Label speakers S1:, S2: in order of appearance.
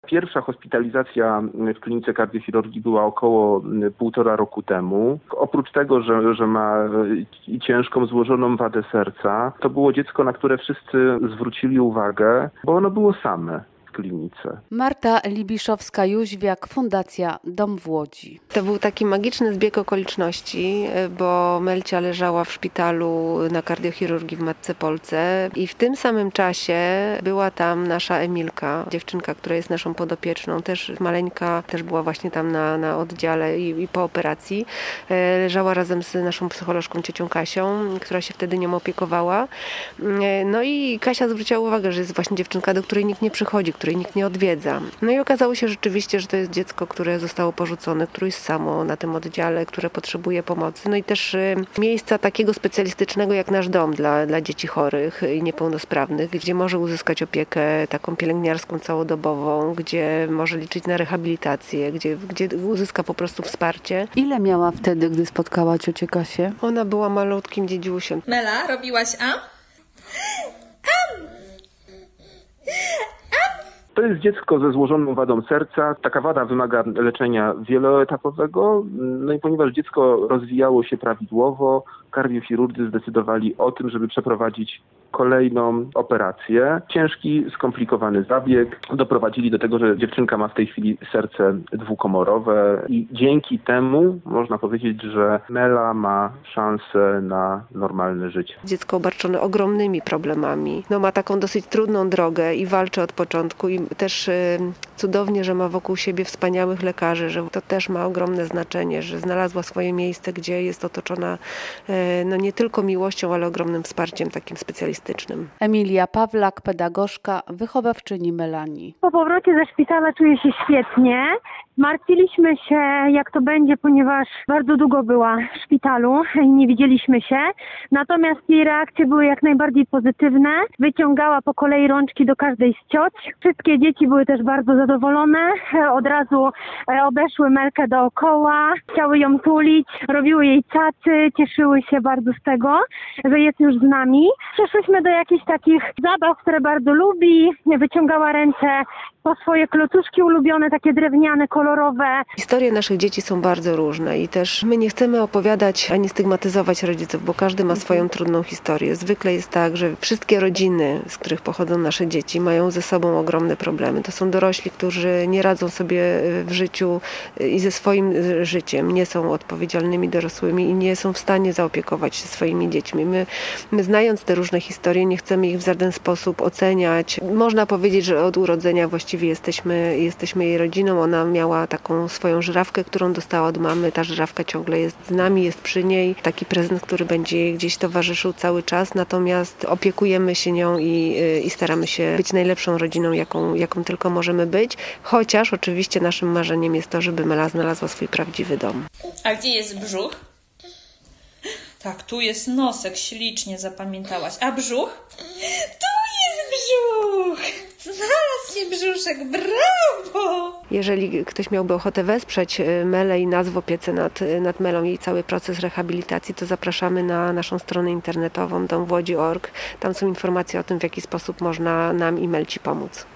S1: Pierwsza hospitalizacja w klinice kardiochirurgii była około 1,5 roku temu. Oprócz tego, że ma ciężką, złożoną wadę serca, to było dziecko, na które wszyscy zwrócili uwagę, bo ono było same w klinice.
S2: Marta Libiszowska-Jóźwiak, Fundacja Dom w Łodzi.
S3: To był taki magiczny zbieg okoliczności, bo Melcia leżała w szpitalu na kardiochirurgii w Matce Polce i w tym samym czasie była tam nasza Emilka, dziewczynka, która jest naszą podopieczną, też maleńka, też była właśnie tam na oddziale i po operacji. Leżała razem z naszą psycholożką ciocią Kasią, która się wtedy nią opiekowała. No i Kasia zwróciła uwagę, że jest właśnie dziewczynka, do której nikt nie przychodzi, której nikt nie odwiedza. No i okazało się rzeczywiście, że to jest dziecko, które zostało porzucone, które jest samo na tym oddziale, które potrzebuje pomocy. No i też miejsca takiego specjalistycznego jak nasz dom dla dzieci chorych i niepełnosprawnych, gdzie może uzyskać opiekę taką pielęgniarską całodobową, gdzie może liczyć na rehabilitację, gdzie uzyska po prostu wsparcie.
S2: Ile miała wtedy, gdy spotkała ciocię Kasię?
S3: Ona była malutkim dziedziusiem.
S4: Mela, robiłaś
S1: To jest dziecko ze złożoną wadą serca. Taka wada wymaga leczenia wieloetapowego. No i ponieważ dziecko rozwijało się prawidłowo, kardiochirurdzy zdecydowali o tym, żeby przeprowadzić kolejną operację. Ciężki, skomplikowany zabieg. Doprowadzili do tego, że dziewczynka ma w tej chwili serce dwukomorowe i dzięki temu można powiedzieć, że Mela ma szansę na normalne życie.
S3: Dziecko obarczone ogromnymi problemami. No, ma taką dosyć trudną drogę i walczy od początku i też cudownie, że ma wokół siebie wspaniałych lekarzy, że to też ma ogromne znaczenie, że znalazła swoje miejsce, gdzie jest otoczona no nie tylko miłością, ale ogromnym wsparciem takim specjalistycznym.
S2: Emilia Pawlak, pedagogzka, wychowawczyni Melanii.
S5: Po powrocie ze szpitala czuję się świetnie. Martwiliśmy się, jak to będzie, ponieważ bardzo długo była w szpitalu i nie widzieliśmy się. Natomiast jej reakcje były jak najbardziej pozytywne. Wyciągała po kolei rączki do każdej z cioć. Wszystkie dzieci były też bardzo zadowolone. Od razu obeszły Melkę dookoła, chciały ją tulić, robiły jej cacy, cieszyły się bardzo z tego, że jest już z nami. Przeszłyśmy do jakichś takich zabaw, które bardzo lubi. Wyciągała ręce po swoje klocuszki ulubione, takie drewniane, kolorowe.
S3: Historie naszych dzieci są bardzo różne i też my nie chcemy opowiadać ani stygmatyzować rodziców, bo każdy ma swoją trudną historię. Zwykle jest tak, że wszystkie rodziny, z których pochodzą nasze dzieci, mają ze sobą ogromne problemy. To są dorośli, którzy nie radzą sobie w życiu i ze swoim życiem, nie są odpowiedzialnymi dorosłymi i nie są w stanie zaopiekować się swoimi dziećmi. My znając te różne historie, nie chcemy ich w żaden sposób oceniać. Można powiedzieć, że od urodzenia właściwie jesteśmy jej rodziną. Ona miała taką swoją żyrawkę, którą dostała od mamy. Ta żyrawka ciągle jest z nami, jest przy niej. Taki prezent, który będzie jej gdzieś towarzyszył cały czas. Natomiast opiekujemy się nią i staramy się być najlepszą rodziną, jaką tylko możemy być. Chociaż oczywiście naszym marzeniem jest to, żeby Mela znalazła swój prawdziwy dom.
S4: A gdzie jest brzuch? Tak, tu jest nosek, ślicznie zapamiętałaś. A brzuch? Tu jest brzuch! Znalazł się brzuszek, brawo!
S3: Jeżeli ktoś miałby ochotę wesprzeć Melę i nas w opiece nad Melą i cały proces rehabilitacji, to zapraszamy na naszą stronę internetową domwłodzi.org. Tam są informacje o tym, w jaki sposób można nam i Melci pomóc.